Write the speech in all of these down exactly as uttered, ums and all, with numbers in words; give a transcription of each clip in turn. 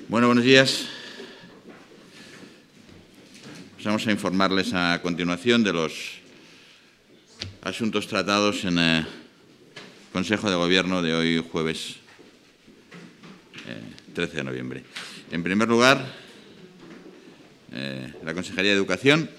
Bueno, buenos días. Vamos a informarles a continuación de los asuntos tratados en el Consejo de Gobierno de hoy, jueves eh, trece de noviembre. En primer lugar, eh, la Consejería de Educación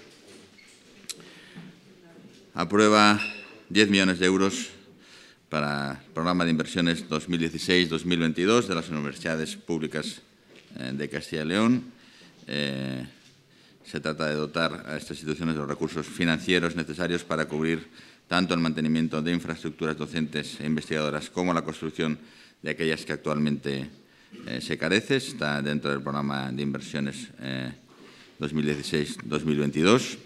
aprueba diez millones de euros para el programa de inversiones dos mil dieciséis dos mil veintidós de las universidades públicas eh, de Castilla y León. Eh, se trata de dotar a estas instituciones de los recursos financieros necesarios para cubrir tanto el mantenimiento de infraestructuras docentes e investigadoras como la construcción de aquellas que actualmente eh, se carece. Está dentro del programa de inversiones eh, dos mil dieciséis dos mil veintidós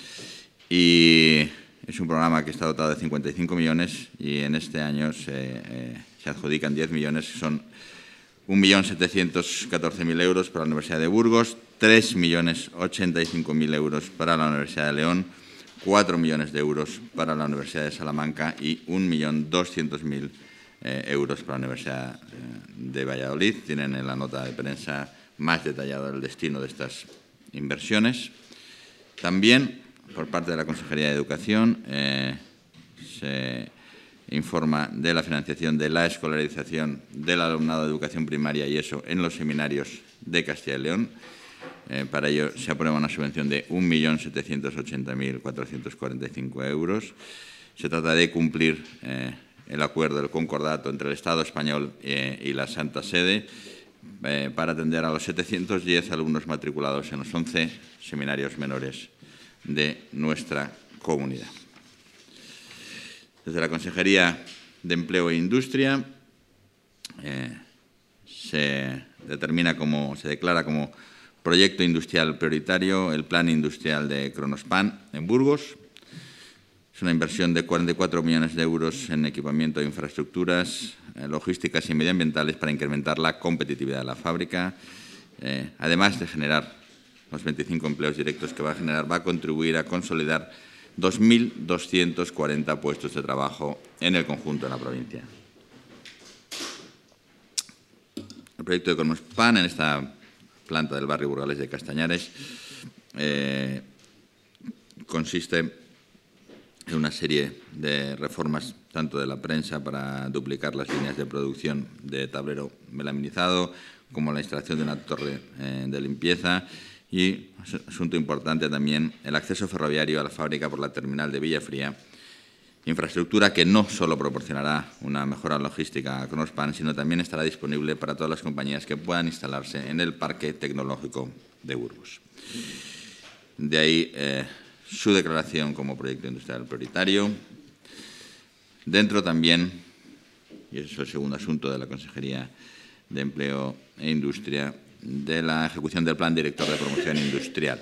y es un programa que está dotado de cincuenta y cinco millones y en este año se, eh, se adjudican diez millones, que son un millón setecientos catorce mil euros para la Universidad de Burgos, tres millones ochenta y cinco mil euros para la Universidad de León, cuatro millones de euros para la Universidad de Salamanca y un millón doscientos mil euros para la Universidad eh, de Valladolid. Tienen en la nota de prensa más detallado el destino de estas inversiones. También, por parte de la Consejería de Educación, eh, se informa de la financiación de la escolarización del alumnado de educación primaria y eso en los seminarios de Castilla y León. Eh, para ello se aprueba una subvención de un millón setecientos ochenta mil cuatrocientos cuarenta y cinco euros. Se trata de cumplir eh, el acuerdo, el concordato entre el Estado español eh, y la Santa Sede eh, para atender a los setecientos diez alumnos matriculados en los once seminarios menores de nuestra comunidad. Desde la Consejería de Empleo e Industria eh, se determina como, se declara como proyecto industrial prioritario el Plan Industrial de Kronospan en Burgos. Es una inversión de cuarenta y cuatro millones de euros en equipamiento de infraestructuras, eh, logísticas y medioambientales para incrementar la competitividad de la fábrica, eh, además de generar los veinticinco empleos directos que va a generar, va a contribuir a consolidar dos mil doscientos cuarenta puestos de trabajo en el conjunto de la provincia. El proyecto de Kronospan en esta planta del barrio Burgales de Castañares eh, consiste en una serie de reformas tanto de la prensa para duplicar las líneas de producción de tablero melaminizado como la instalación de una torre eh, de limpieza. Y, asunto importante también, el acceso ferroviario a la fábrica por la terminal de Villafría, infraestructura que no solo proporcionará una mejora logística a Kronospan, sino también estará disponible para todas las compañías que puedan instalarse en el Parque Tecnológico de Burgos. De ahí eh, su declaración como proyecto industrial prioritario. Dentro también, y ese es el segundo asunto de la Consejería de Empleo e Industria, de la ejecución del Plan Director de Promoción Industrial.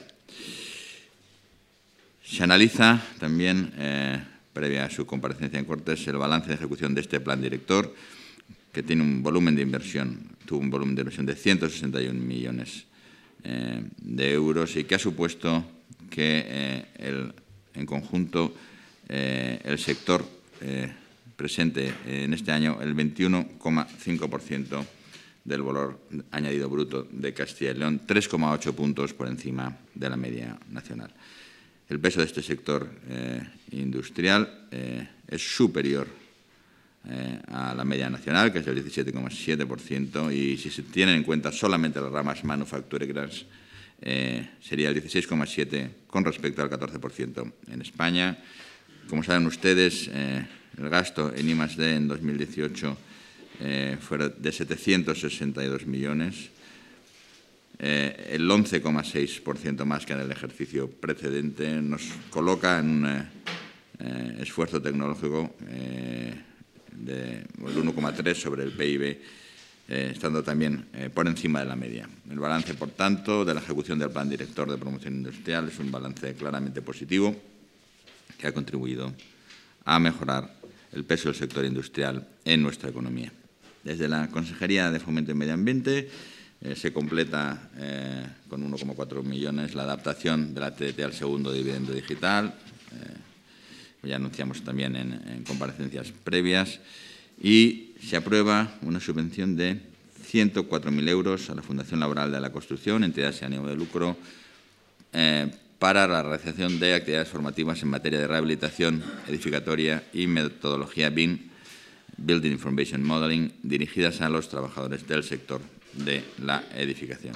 Se analiza también, eh, previa a su comparecencia en Cortes, el balance de ejecución de este Plan Director, que tiene un volumen de inversión, tuvo un volumen de inversión de ciento sesenta y un millones eh, de euros y que ha supuesto que eh, el, en conjunto eh, el sector eh, presente en este año el veintiuno coma cinco por ciento del valor añadido bruto de Castilla y León, tres coma ocho puntos por encima de la media nacional. El peso de este sector eh, industrial eh, es superior eh, a la media nacional, que es del diecisiete coma siete por ciento, y si se tienen en cuenta solamente las ramas manufactureras, eh, sería el dieciséis coma siete por ciento con respecto al catorce por ciento en España. Como saben ustedes, eh, el gasto en I más D en dos mil dieciocho Eh, fuera de setecientos sesenta y dos millones, eh, el once coma seis por ciento más que en el ejercicio precedente, nos coloca en un eh, esfuerzo tecnológico eh, del uno coma tres sobre el P I B, eh, estando también eh, por encima de la media. El balance, por tanto, de la ejecución del Plan Director de Promoción Industrial es un balance claramente positivo que ha contribuido a mejorar el peso del sector industrial en nuestra economía. Desde la Consejería de Fomento y Medio Ambiente eh, se completa eh, con uno coma cuatro millones la adaptación de la T D T al segundo dividendo digital. Eh, ya anunciamos también en, en comparecencias previas. Y se aprueba una subvención de ciento cuatro mil euros a la Fundación Laboral de la Construcción, entidad sin ánimo de lucro, eh, para la realización de actividades formativas en materia de rehabilitación edificatoria y metodología B I M, Building Information Modeling, dirigidas a los trabajadores del sector de la edificación.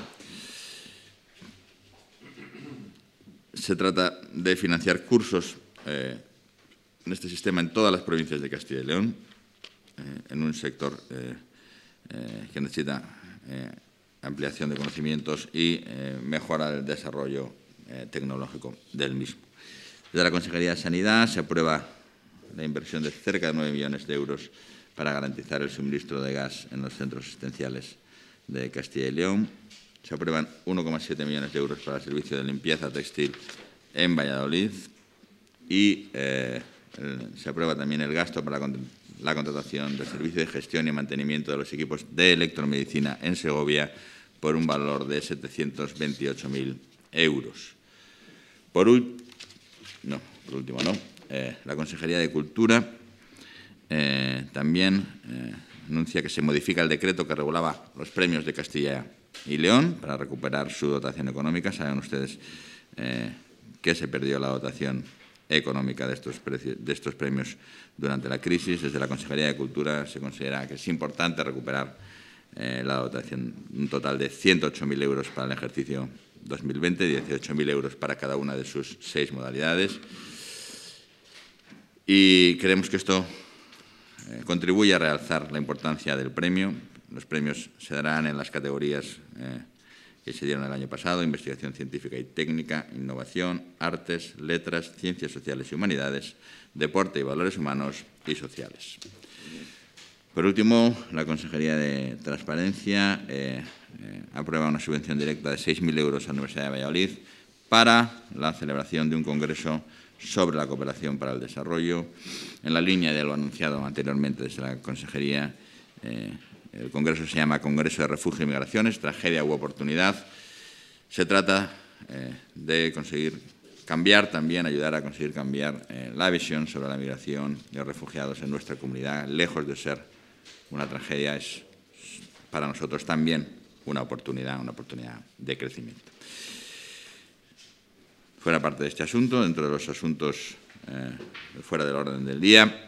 Se trata de financiar cursos eh, en este sistema en todas las provincias de Castilla y León, eh, en un sector eh, eh, que necesita eh, ampliación de conocimientos y eh, mejora del desarrollo eh, tecnológico del mismo. Desde la Consejería de Sanidad se aprueba la inversión de cerca de nueve millones de euros para garantizar el suministro de gas en los centros asistenciales de Castilla y León. Se aprueban uno coma siete millones de euros para el servicio de limpieza textil en Valladolid y eh, el, se aprueba también el gasto para la, la contratación del servicio de gestión y mantenimiento de los equipos de electromedicina en Segovia por un valor de setecientos veintiocho mil euros. Por, no, por último, no. Eh, la Consejería de Cultura eh, también eh, anuncia que se modifica el decreto que regulaba los premios de Castilla y León para recuperar su dotación económica. Saben ustedes eh, que se perdió la dotación económica de estos, de estos premios durante la crisis. Desde la Consejería de Cultura se considera que es importante recuperar eh, la dotación, un total de ciento ocho mil euros para el ejercicio dos mil veinte, dieciocho mil euros para cada una de sus seis modalidades. Y creemos que esto eh, contribuye a realzar la importancia del premio. Los premios se darán en las categorías eh, que se dieron el año pasado: investigación científica y técnica, innovación, artes, letras, ciencias sociales y humanidades, deporte y valores humanos y sociales. Por último, la Consejería de Transparencia eh, eh, aprueba una subvención directa de seis mil euros a la Universidad de Valladolid para la celebración de un congreso sobre la cooperación para el desarrollo, en la línea de lo anunciado anteriormente desde la Consejería. Eh, el congreso se llama Congreso de Refugio y Migraciones, tragedia u oportunidad. Se trata eh, de conseguir cambiar también, ayudar a conseguir cambiar eh, la visión sobre la migración de refugiados en nuestra comunidad. Lejos de ser una tragedia, es para nosotros también una oportunidad, una oportunidad de crecimiento. Fuera parte de este asunto, dentro de los asuntos eh, fuera del orden del día,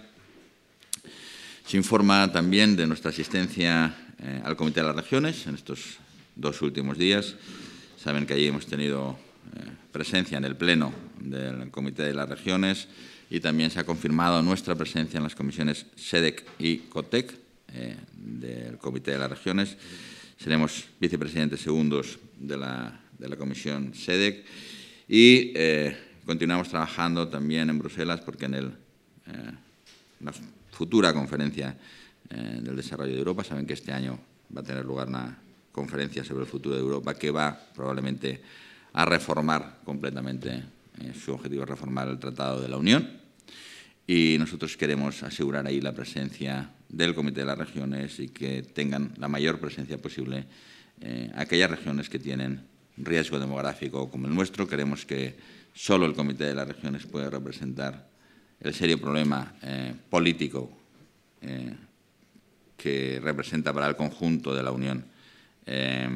se informa también de nuestra asistencia eh, al Comité de las Regiones en estos dos últimos días. Saben que allí hemos tenido eh, presencia en el Pleno del Comité de las Regiones y también se ha confirmado nuestra presencia en las comisiones SEDEC y COTEC eh, del Comité de las Regiones. Seremos vicepresidentes segundos de la, de la comisión SEDEC y eh, continuamos trabajando también en Bruselas porque en el, eh, la futura conferencia eh, del desarrollo de Europa, saben que este año va a tener lugar una conferencia sobre el futuro de Europa que va probablemente a reformar completamente, eh, su objetivo es reformar el Tratado de la Unión, y nosotros queremos asegurar ahí la presencia del Comité de las Regiones y que tengan la mayor presencia posible eh, aquellas regiones que tienen riesgo demográfico como el nuestro. Queremos que solo el Comité de las Regiones puede representar el serio problema eh, político eh, que representa para el conjunto de la Unión eh,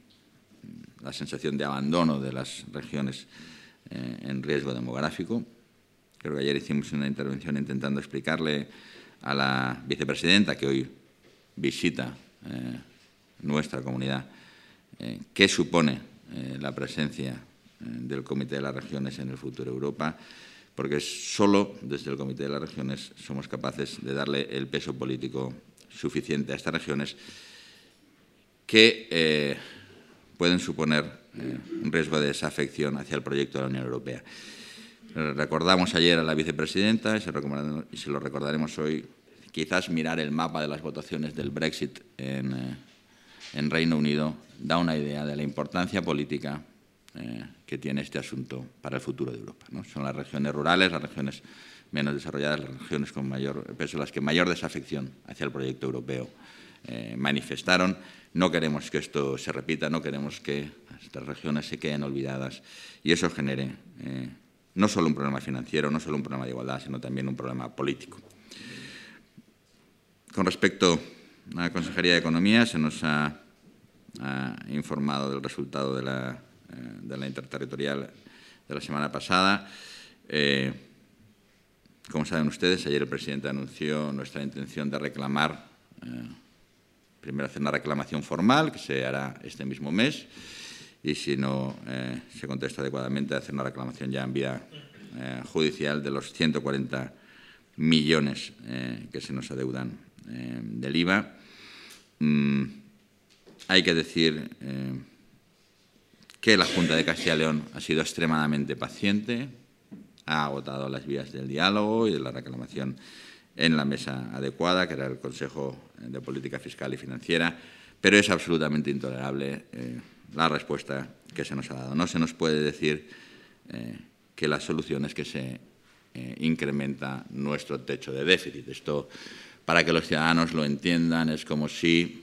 la sensación de abandono de las regiones eh, en riesgo demográfico. Creo que ayer hicimos una intervención intentando explicarle a la vicepresidenta, que hoy visita eh, nuestra comunidad, eh, qué supone eh, la presencia eh, del Comité de las Regiones en el futuro de Europa, porque solo desde el Comité de las Regiones somos capaces de darle el peso político suficiente a estas regiones que eh, pueden suponer eh, un riesgo de desafección hacia el proyecto de la Unión Europea. Recordamos ayer a la vicepresidenta y se, y se lo recordaremos hoy, quizás mirar el mapa de las votaciones del Brexit en, eh, en Reino Unido da una idea de la importancia política eh, que tiene este asunto para el futuro de Europa, ¿no? Son las regiones rurales, las regiones menos desarrolladas, las regiones con mayor peso, las que mayor desafección hacia el proyecto europeo eh, manifestaron. No queremos que esto se repita, no queremos que estas regiones se queden olvidadas y eso genere eh, no solo un problema financiero, no solo un problema de igualdad, sino también un problema político. Con respecto a la Consejería de Economía, se nos ha ha informado del resultado de la, eh, de la interterritorial de la semana pasada. Eh, como saben ustedes, ayer el presidente anunció nuestra intención de reclamar, eh, primero hacer una reclamación formal, que se hará este mismo mes, y si no eh, se contesta adecuadamente, hacer una reclamación ya en vía eh, judicial de los ciento cuarenta millones eh, que se nos adeudan eh, del I V A. Mm, hay que decir eh, que la Junta de Castilla y León ha sido extremadamente paciente, ha agotado las vías del diálogo y de la reclamación en la mesa adecuada, que era el Consejo de Política Fiscal y Financiera, pero es absolutamente intolerable eh, la respuesta que se nos ha dado. No se nos puede decir eh, que la solución es que se eh, incrementa nuestro techo de déficit. Esto, para que los ciudadanos lo entiendan, es como si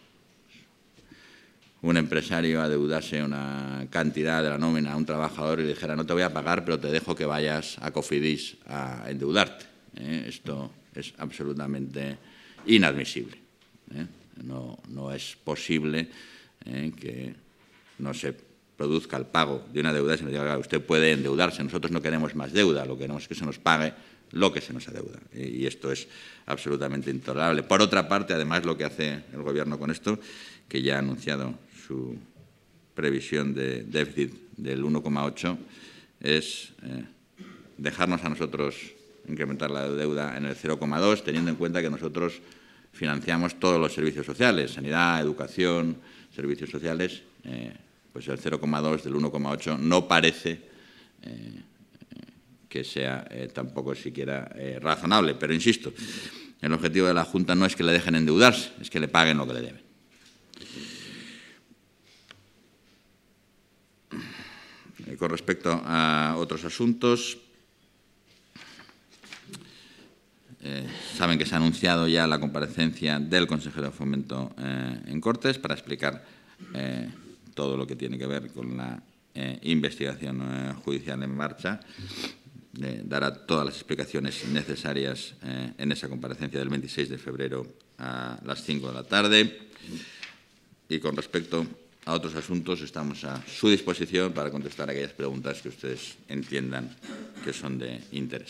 un empresario adeudase una cantidad de la nómina a un trabajador y le dijera: no te voy a pagar, pero te dejo que vayas a Cofidis a endeudarte. ¿Eh? Esto es absolutamente inadmisible. ¿Eh? No, no es posible eh, que no se produzca el pago de una deuda, sino que usted puede endeudarse. Nosotros no queremos más deuda, lo que queremos es que se nos pague lo que se nos adeuda. Y esto es absolutamente intolerable. Por otra parte, además, lo que hace el Gobierno con esto, que ya ha anunciado su previsión de déficit del uno coma ocho, es eh, dejarnos a nosotros incrementar la deuda en el cero coma dos, teniendo en cuenta que nosotros financiamos todos los servicios sociales, sanidad, educación, servicios sociales, eh, pues el cero coma dos del uno coma ocho no parece eh, que sea eh, tampoco siquiera eh, razonable. Pero, insisto, el objetivo de la Junta no es que le dejen endeudarse, es que le paguen lo que le deben. Eh, con respecto a otros asuntos, eh, saben que se ha anunciado ya la comparecencia del consejero de Fomento eh, en Cortes para explicar eh, todo lo que tiene que ver con la eh, investigación eh, judicial en marcha. Eh, dará todas las explicaciones necesarias eh, en esa comparecencia del veintiséis de febrero a las cinco de la tarde. Y con respecto a otros asuntos, estamos a su disposición para contestar aquellas preguntas que ustedes entiendan que son de interés.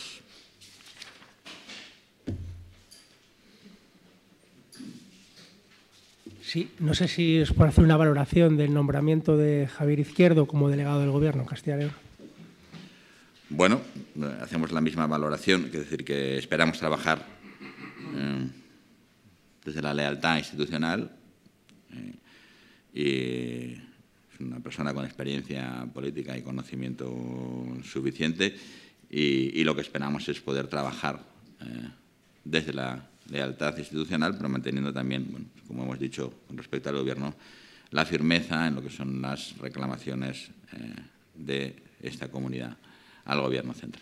Sí, no sé si es por hacer una valoración del nombramiento de Javier Izquierdo como delegado del Gobierno en Castilla y León. Bueno, hacemos la misma valoración, es decir, que esperamos trabajar eh, desde la lealtad institucional eh, y es una persona con experiencia política y conocimiento suficiente y, y lo que esperamos es poder trabajar eh, desde la lealtad institucional, pero manteniendo también, bueno, como hemos dicho con respecto al Gobierno, la firmeza en lo que son las reclamaciones eh, de esta comunidad al Gobierno central.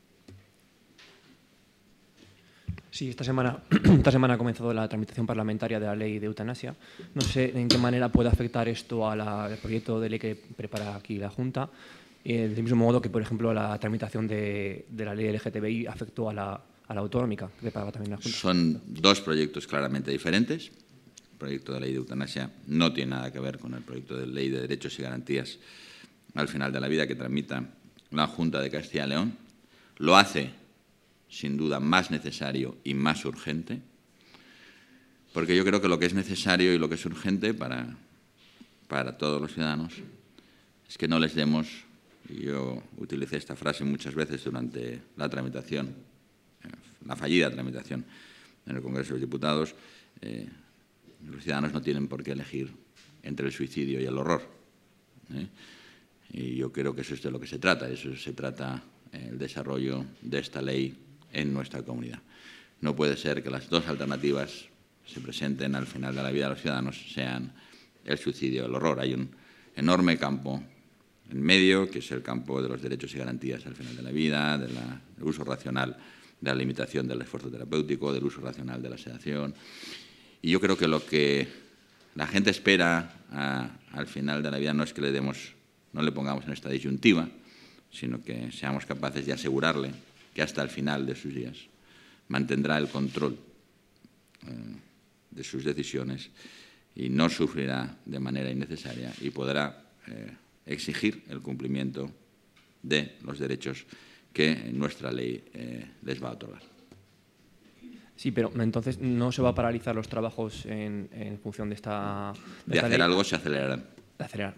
Sí, esta semana, esta semana ha comenzado la tramitación parlamentaria de la ley de eutanasia. No sé en qué manera puede afectar esto a la, al proyecto de ley que prepara aquí la Junta, eh, del mismo modo que, por ejemplo, la tramitación de, de la ley L G T B I afectó a la, a la autonómica, que prepara también la Junta. Son dos proyectos claramente diferentes. El proyecto de ley de eutanasia no tiene nada que ver con el proyecto de ley de derechos y garantías al final de la vida que tramita la Junta de Castilla y León. Lo hace, sin duda, más necesario y más urgente, porque yo creo que lo que es necesario y lo que es urgente para, para todos los ciudadanos es que no les demos, y yo utilicé esta frase muchas veces durante la tramitación, la fallida tramitación en el Congreso de los Diputados, eh, los ciudadanos no tienen por qué elegir entre el suicidio y el horror. ¿eh? Y yo creo que eso es de lo que se trata, eso se trata eh, el desarrollo de esta ley en nuestra comunidad. No puede ser que las dos alternativas se presenten al final de la vida de los ciudadanos sean el suicidio y el horror. Hay un enorme campo en medio, que es el campo de los derechos y garantías al final de la vida, de la, del uso racional de la limitación del esfuerzo terapéutico, del uso racional de la sedación. Y yo creo que lo que la gente espera a, al final de la vida no es que le demos, no le pongamos en esta disyuntiva, sino que seamos capaces de asegurarle que hasta el final de sus días mantendrá el control eh, de sus decisiones y no sufrirá de manera innecesaria y podrá eh, exigir el cumplimiento de los derechos que nuestra ley eh, les va a otorgar. Sí, pero entonces no se va a paralizar los trabajos en, en función de esta... De, de esta hacer ley? algo se acelerarán. De acelerar.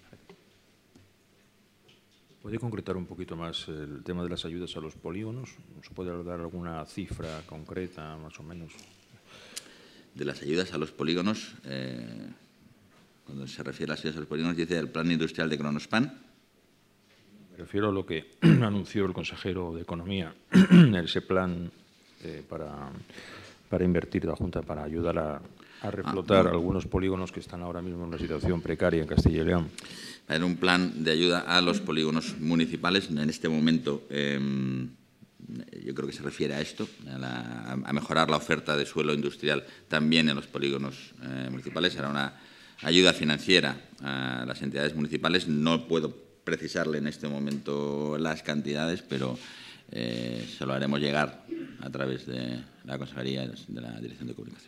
¿Puede concretar un poquito más el tema de las ayudas a los polígonos? ¿Nos puede dar alguna cifra concreta, más o menos? De las ayudas a los polígonos, eh, cuando se refiere a las ayudas a los polígonos, dice el Plan Industrial de Kronospan. Me refiero a lo que anunció el consejero de Economía, en ese plan eh, para, para invertir la Junta, para ayudar a, a reflotar ah, no. algunos polígonos que están ahora mismo en una situación precaria en Castilla y León. Hay un plan de ayuda a los polígonos municipales. En este momento, eh, yo creo que se refiere a esto, a, la, a mejorar la oferta de suelo industrial también en los polígonos eh, municipales. Hará una ayuda financiera a las entidades municipales. No puedo precisarle en este momento las cantidades, pero eh, se lo haremos llegar a través de la Consejería de la Dirección de Comunicación.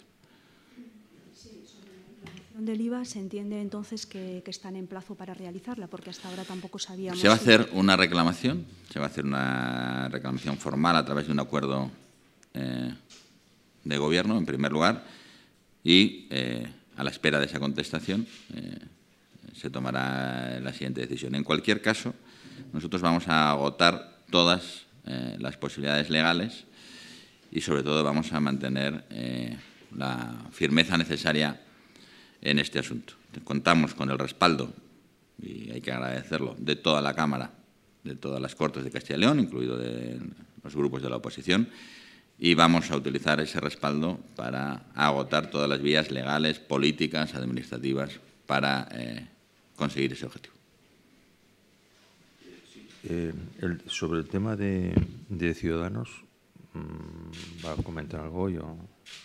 Del I V A se entiende entonces que, que están en plazo para realizarla, porque hasta ahora tampoco sabíamos. Se va a hacer una reclamación, se va a hacer una reclamación formal a través de un acuerdo eh, de gobierno, en primer lugar, y eh, a la espera de esa contestación eh, se tomará la siguiente decisión. En cualquier caso, nosotros vamos a agotar todas eh, las posibilidades legales y, sobre todo, vamos a mantener eh, la firmeza necesaria en este asunto. Contamos con el respaldo, y hay que agradecerlo, de toda la Cámara, de todas las Cortes de Castilla y León, incluido de los grupos de la oposición, y vamos a utilizar ese respaldo para agotar todas las vías legales, políticas, administrativas, para eh, conseguir ese objetivo. Eh, el, sobre el tema de, de Ciudadanos, ¿va a comentar algo yo?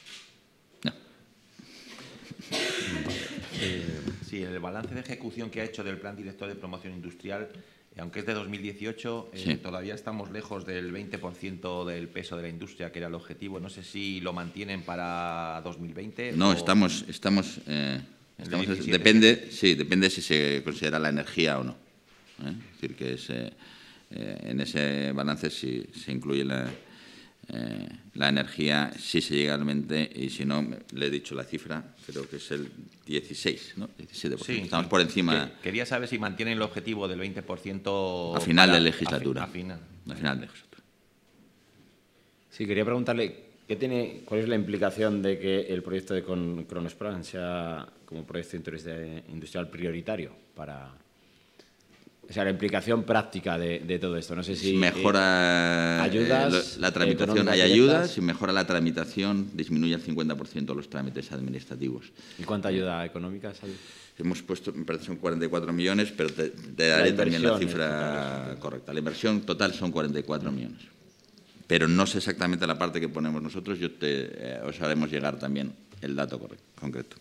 Eh, sí, en el balance de ejecución que ha hecho del Plan Director de Promoción Industrial, aunque es de dos mil dieciocho, eh, sí. todavía estamos lejos del veinte por ciento del peso de la industria, que era el objetivo. No sé si lo mantienen para dos mil veinte. No, o... estamos... estamos, eh, estamos depende, sí, depende si se considera la energía o no. ¿eh? Es decir, que ese, eh, en ese balance si se incluye la... Eh, la energía, si se llega al veinte, y si no, le he dicho la cifra, creo que es el dieciséis, ¿no? diecisiete por ciento. Sí, estamos por encima. Que, quería saber si mantienen el objetivo del veinte por ciento a final para, de legislatura. A, fi, a final. A final de legislatura. Sí, quería preguntarle ¿qué tiene, cuál es la implicación de que el proyecto de Kronospan sea como proyecto industrial prioritario para... O sea, la implicación práctica de, de todo esto. No sé si mejora eh, ayudas, eh, la tramitación. Hay ayudas, si mejora la tramitación, disminuye el cincuenta por ciento los trámites administrativos. ¿Y cuánta ayuda económica sale? Hemos puesto, me parece, son cuarenta y cuatro millones, pero te, te daré también la cifra correcta. La inversión total son cuarenta y cuatro millones. Pero no sé exactamente la parte que ponemos nosotros. Yo te, eh, os haremos llegar también el dato correcto, concreto.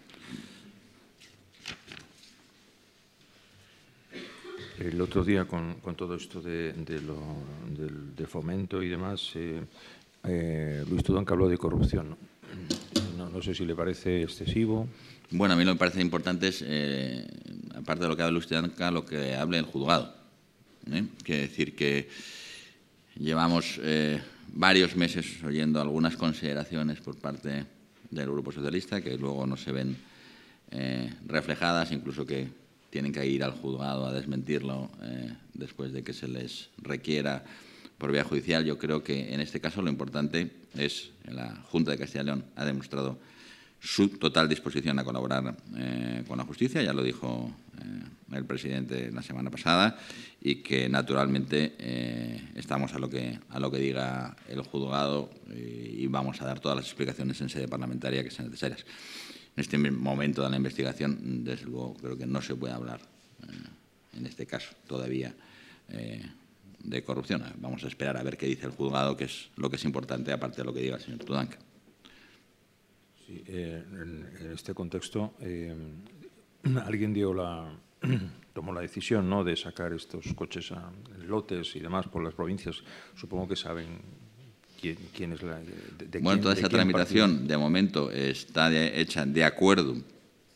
El otro día, con, con todo esto de, de, lo, de, de fomento y demás, eh, eh, Luis Tudanca habló de corrupción. ¿no? No, no sé si le parece excesivo. Bueno, a mí lo que me parece importante es, eh, aparte de lo que habla Luis Tudanca, lo que hable el juzgado. ¿eh? Quiere decir que llevamos eh, varios meses oyendo algunas consideraciones por parte del Grupo Socialista que luego no se ven eh, reflejadas, incluso que tienen que ir al juzgado a desmentirlo eh, después de que se les requiera por vía judicial. Yo creo que en este caso lo importante es que la Junta de Castilla y León ha demostrado su total disposición a colaborar eh, con la justicia, ya lo dijo eh, el presidente la semana pasada, y que naturalmente eh, estamos a lo que, a lo que diga el juzgado y, y vamos a dar todas las explicaciones en sede parlamentaria que sean necesarias. En este momento de la investigación, desde luego, creo que no se puede hablar, eh, en este caso, todavía eh, de corrupción. Vamos a esperar a ver qué dice el juzgado, que es lo que es importante, aparte de lo que diga el señor Tudanca. Sí, eh, en, en este contexto, eh, alguien dio la, tomó la decisión, ¿no?, de sacar estos coches a lotes y demás por las provincias. Supongo que saben... ¿Quién, quién es la, de, de bueno, quién, toda esa tramitación, partido? de momento, está de, hecha de acuerdo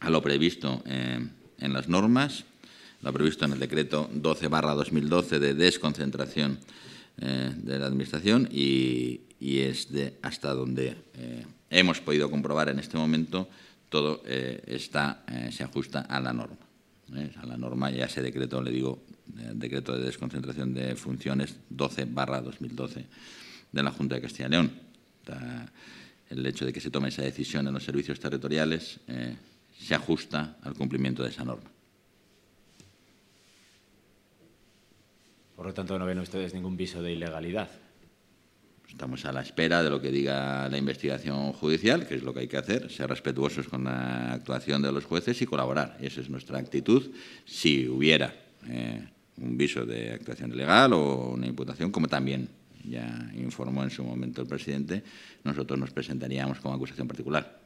a lo previsto eh, en las normas, lo previsto en el decreto doce barra dos mil doce de desconcentración eh, de la Administración y, y es de hasta donde eh, hemos podido comprobar en este momento todo eh, está, eh, se ajusta a la norma. ¿eh? A la norma y a ese decreto, le digo, el decreto de desconcentración de funciones doce barra dos mil doce de la Junta de Castilla y León. El hecho de que se tome esa decisión en los servicios territoriales eh, se ajusta al cumplimiento de esa norma. Por lo tanto, no ven ustedes ningún viso de ilegalidad. Estamos a la espera de lo que diga la investigación judicial, que es lo que hay que hacer, ser respetuosos con la actuación de los jueces y colaborar. Y esa es nuestra actitud. Si hubiera eh, un viso de actuación ilegal o una imputación, como también ya informó en su momento el presidente, nosotros nos presentaríamos como acusación particular.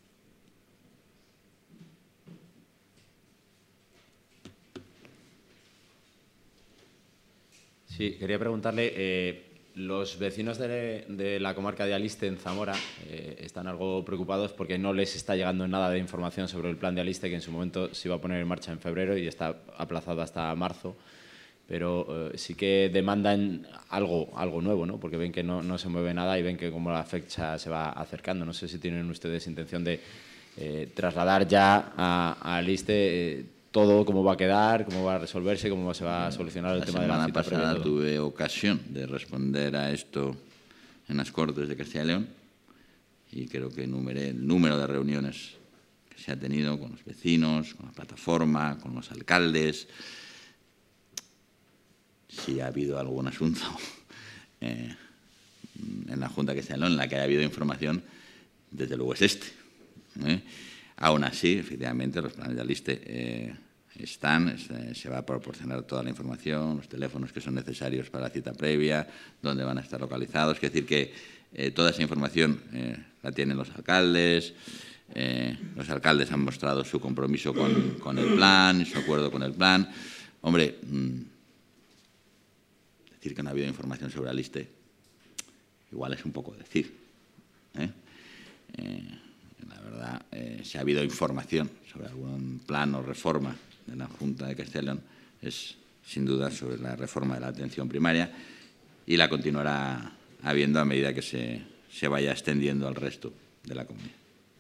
Sí, quería preguntarle, eh, los vecinos de, de la comarca de Aliste, en Zamora, eh, están algo preocupados porque no les está llegando nada de información sobre el plan de Aliste, que en su momento se iba a poner en marcha en febrero y está aplazado hasta marzo. Pero eh, sí que demandan algo, algo nuevo, ¿no? Porque ven que no, no se mueve nada y ven que como la fecha se va acercando. No sé si tienen ustedes intención de eh, trasladar ya a, a Aliste eh, todo, cómo va a quedar, cómo va a resolverse, cómo se va a solucionar el la tema de la cita previa. La semana pasada tuve ocasión de responder a esto en las Cortes de Castilla y León y creo que enumeré el número de reuniones que se ha tenido con los vecinos, con la plataforma, con los alcaldes. Si ha habido algún asunto eh, en la Junta de Castilla y León en la que haya habido información, desde luego es este. ¿eh? Aún así, efectivamente, los planes de Aliste eh, están, eh, se va a proporcionar toda la información, los teléfonos que son necesarios para la cita previa, dónde van a estar localizados. Es decir, que eh, toda esa información eh, la tienen los alcaldes. Eh, los alcaldes han mostrado su compromiso con, con el plan, su acuerdo con el plan. Hombre, mmm, decir que no ha habido información sobre Aliste igual es un poco decir. ¿eh? Eh, la verdad, eh, si ha habido información sobre algún plan o reforma de la Junta de Castilla y León, es sin duda sobre la reforma de la atención primaria y la continuará habiendo a medida que se, se vaya extendiendo al resto de la comunidad.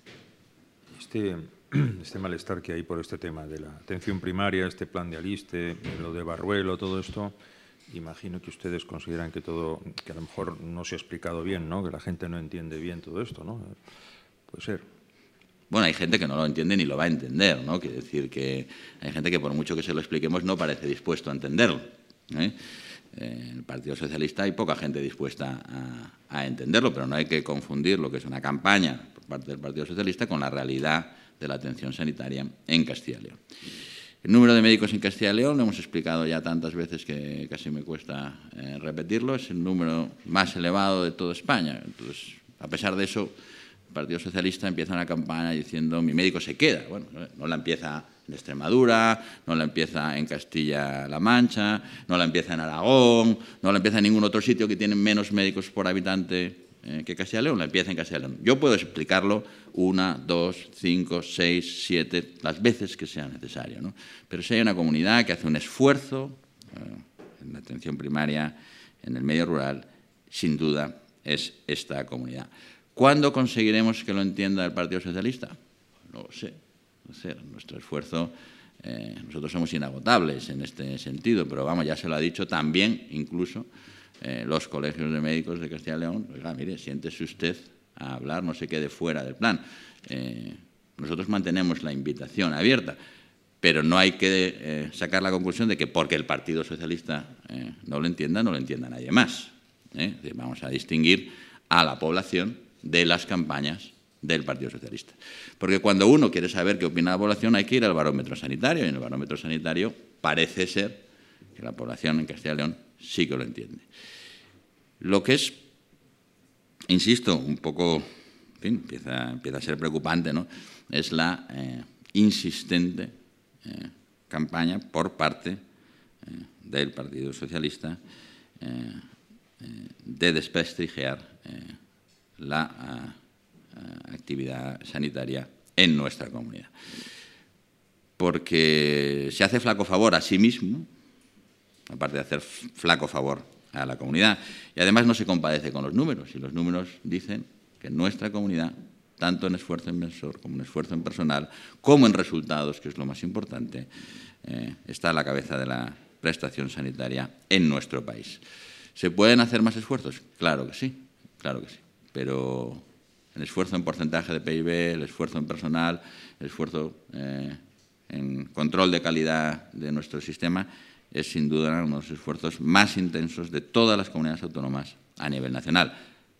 Este, este malestar que hay por este tema de la atención primaria, este plan de Aliste, lo de Barruelo, todo esto, imagino que ustedes consideran que todo, que a lo mejor no se ha explicado bien, ¿no? Que la gente no entiende bien todo esto, ¿no? Puede ser. Bueno, hay gente que no lo entiende ni lo va a entender, ¿no? Quiere decir que hay gente que por mucho que se lo expliquemos no parece dispuesto a entenderlo. ¿eh? En el Partido Socialista hay poca gente dispuesta a, a entenderlo, pero no hay que confundir lo que es una campaña por parte del Partido Socialista con la realidad de la atención sanitaria en Castilla y León. El número de médicos en Castilla y León, lo hemos explicado ya tantas veces que casi me cuesta eh, repetirlo, es el número más elevado de toda España. Entonces, a pesar de eso, el Partido Socialista empieza una campaña diciendo mi médico se queda. Bueno, no la empieza en Extremadura, no la empieza en Castilla-La Mancha, no la empieza en Aragón, no la empieza en ningún otro sitio que tiene menos médicos por habitante eh, que Castilla y León, la empieza en Castilla y León. Yo puedo explicarlo una, dos, cinco, seis, siete, las veces que sea necesario, ¿no? Pero si hay una comunidad que hace un esfuerzo eh, en la atención primaria, en el medio rural, sin duda es esta comunidad. ¿Cuándo conseguiremos que lo entienda el Partido Socialista? No lo sé. No sé, nuestro esfuerzo, eh, nosotros somos inagotables en este sentido, pero vamos, ya se lo ha dicho también, incluso, eh, los colegios de médicos de Castilla y León. Oiga, mire, siéntese usted a hablar, no se quede fuera del plan. Eh, nosotros mantenemos la invitación abierta, pero no hay que eh, sacar la conclusión de que porque el Partido Socialista eh, no lo entienda, no lo entienda nadie más. ¿eh? Vamos a distinguir a la población de las campañas del Partido Socialista. Porque cuando uno quiere saber qué opina la población hay que ir al barómetro sanitario, y en el barómetro sanitario parece ser que la población en Castilla y León sí que lo entiende. Lo que es, insisto, un poco, en fin, empieza, empieza a ser preocupante, ¿no? Es la eh, insistente eh, campaña por parte eh, del Partido Socialista eh, eh, de desprestigiar eh, la uh, actividad sanitaria en nuestra comunidad. porque se hace flaco favor a sí mismo, aparte de hacer flaco favor a la comunidad, y además no se compadece con los números, y los números dicen que nuestra comunidad, tanto en esfuerzo inversor como en esfuerzo en personal, como en resultados, que es lo más importante, eh, está a la cabeza de la prestación sanitaria en nuestro país. ¿Se pueden hacer más esfuerzos? Claro que sí, claro que sí, pero el esfuerzo en porcentaje de P I B, el esfuerzo en personal, el esfuerzo eh, en control de calidad de nuestro sistema es sin duda uno de los esfuerzos más intensos de todas las comunidades autónomas a nivel nacional.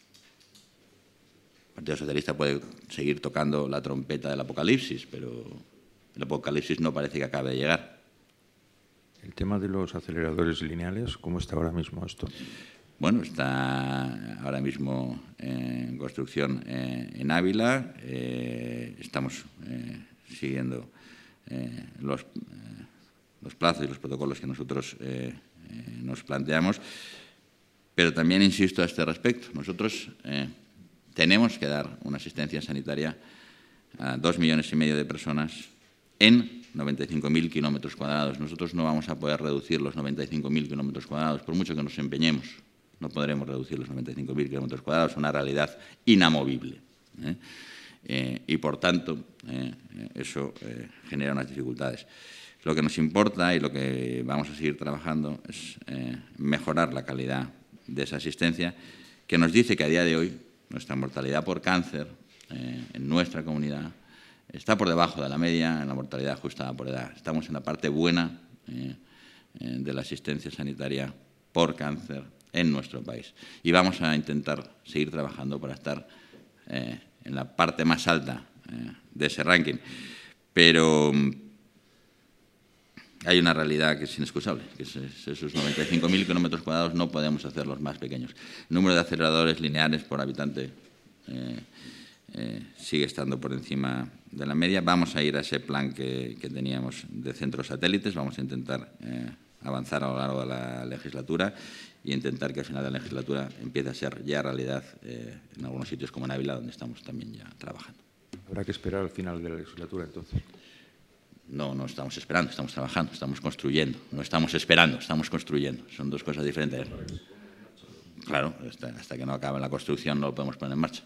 El Partido Socialista puede seguir tocando la trompeta del apocalipsis, pero el apocalipsis no parece que acabe de llegar. El tema de los aceleradores lineales, ¿cómo está ahora mismo esto? Bueno, está ahora mismo en construcción eh, en Ávila. Eh, estamos eh, siguiendo eh, los, eh, los plazos y los protocolos que nosotros eh, eh, nos planteamos. Pero también insisto a este respecto. Nosotros eh, tenemos que dar una asistencia sanitaria a dos millones y medio de personas en noventa y cinco mil kilómetros cuadrados. Nosotros no vamos a poder reducir los noventa y cinco mil kilómetros cuadrados, por mucho que nos empeñemos. No podremos reducir los noventa y cinco mil kilómetros cuadrados, es una realidad inamovible. ¿eh? Eh, y, por tanto, eh, eso eh, genera unas dificultades. Lo que nos importa y lo que vamos a seguir trabajando es eh, mejorar la calidad de esa asistencia, que nos dice que a día de hoy nuestra mortalidad por cáncer eh, en nuestra comunidad está por debajo de la media en la mortalidad ajustada por edad. Estamos en la parte buena eh, eh, de la asistencia sanitaria por cáncer en nuestro país. Y vamos a intentar seguir trabajando para estar eh, en la parte más alta eh, de ese ranking. Pero hay una realidad que es inexcusable, que es, es esos noventa y cinco mil kilómetros cuadrados no podemos hacerlos más pequeños. El número de aceleradores lineales por habitante eh, eh, sigue estando por encima de la media. Vamos a ir a ese plan que, que teníamos de centros satélites, vamos a intentar eh, avanzar a lo largo de la legislatura y intentar que al final de la legislatura empiece a ser ya realidad eh, en algunos sitios como en Ávila, donde estamos también ya trabajando. Habrá que esperar al final de la legislatura, entonces. No, no estamos esperando, estamos trabajando, estamos construyendo. No estamos esperando, estamos construyendo. Son dos cosas diferentes. Claro, hasta, hasta que no acabe la construcción no lo podemos poner en marcha.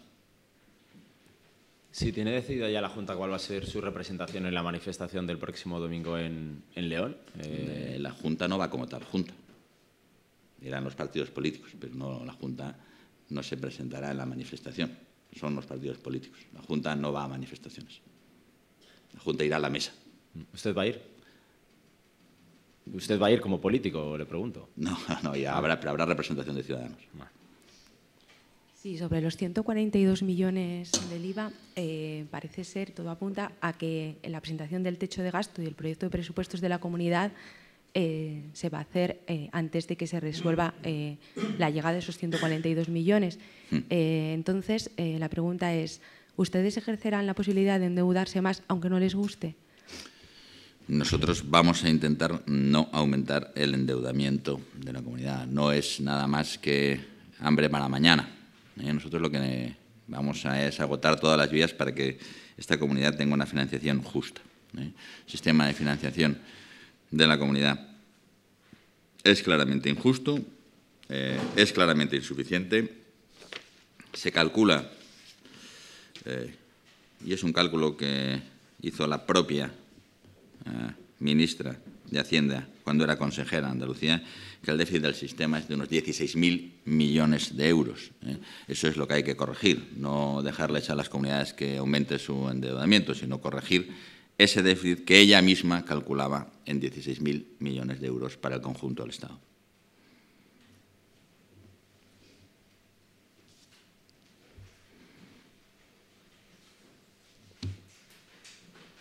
Sí, ¿tiene decidida ya la Junta cuál va a ser su representación en la manifestación del próximo domingo en, en León? Eh, la Junta no va como tal Junta. Irán los partidos políticos, pero no, la Junta no se presentará en la manifestación. Son los partidos políticos. La Junta no va a manifestaciones. La Junta irá a la mesa. ¿Usted va a ir? ¿Usted va a ir como político, le pregunto? No, no, ya habrá, pero habrá representación de ciudadanos. Sí, sobre los ciento cuarenta y dos millones del I V A, eh, parece ser, todo apunta a que en la presentación del techo de gasto y el proyecto de presupuestos de la comunidad eh, se va a hacer eh, antes de que se resuelva eh, la llegada de esos ciento cuarenta y dos millones. Eh, entonces, eh, la pregunta es, ¿ustedes ejercerán la posibilidad de endeudarse más aunque no les guste? Nosotros vamos a intentar no aumentar el endeudamiento de la comunidad. No es nada más que hambre para mañana. ¿eh? Nosotros lo que vamos a es agotar todas las vías para que esta comunidad tenga una financiación justa. ¿eh? El sistema de financiación de la comunidad es claramente injusto, eh, es claramente insuficiente. Se calcula, eh, y es un cálculo que hizo la propia Uh, ministra de Hacienda cuando era consejera en Andalucía, que el déficit del sistema es de unos dieciséis mil millones de euros. ¿eh? Eso es lo que hay que corregir, no dejarles a las comunidades que aumente su endeudamiento, sino corregir ese déficit que ella misma calculaba en dieciséis mil millones de euros para el conjunto del Estado.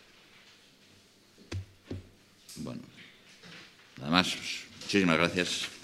Bueno, además, muchísimas gracias.